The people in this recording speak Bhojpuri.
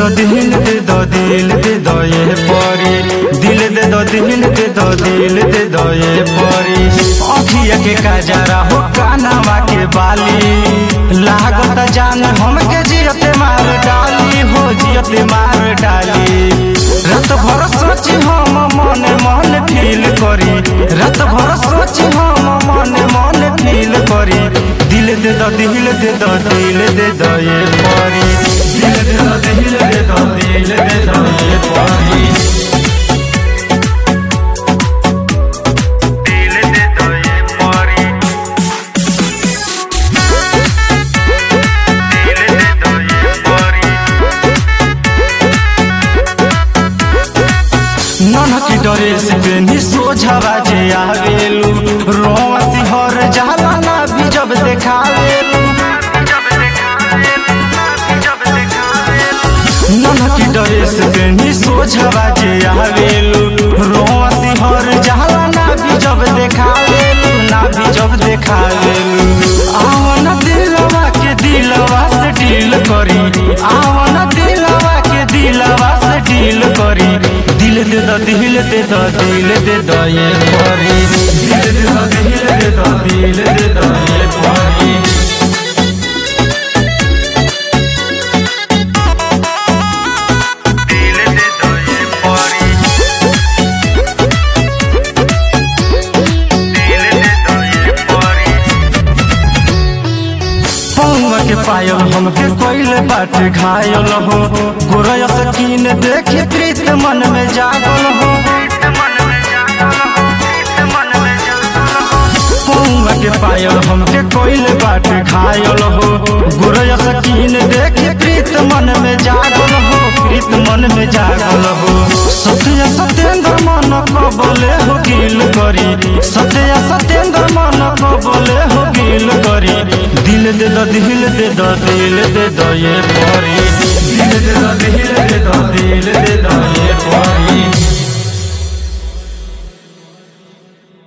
दो दिल दे दो दिल दे दो ये परी दिल दे दो दिल दे दो दिल दे दो ये परी अखिया के काजरा हो कानवा के बाली लागत जान हमके जियते मार डाली हो जियते मार डाली रात भर सोची हम मन मन फील करी रात भर सोची हम मन मन फील करी दिल दे दो दिल दे दो दिल दे दो ये परी दिल दे दो दिल दे दो दिल दे दो ये परी दिल दे दो ये परी दिल दे दो ये परी ननकी ड्रेस पेनी सोझावा जे आवेलू रोवा सिहर जाला ना भी जब देखावेलू ननकी ड्रेस पेनी सोझावा जे आवेलू रोवा सिहर जाला ना भी जब देखावेलू ना भी जब देखावेलू आवन दिलवा के दिलवा से डील करी आवन दिलवा के दिलवा से डील करी दिल दे दो दिल दे दो दिल दे दो ये परी दिल दे दो दिल दे दो दिल दे दो ये परी दिल दे दो ये परी दिल दे दो ये परी पौवा के पायल हमके कोइले बाट घायल हो गोरया सकीन देखे प्रीत मन में जागल हो पौवा के पायल हमके कोइले बाट घायल हो गोरया सकीन देखे प्रीत मन में जागल हो प्रीत मन में जागल हो सत्य सत्येंद्र मन को बोले हो गिल करी सत्य सत्येंद्र मन को बोले हो गिल करी दिल दे दो दिल दे दो दिल दे दो ये परी दिल दे दो दिल दे दो दिल दे दो ये परी।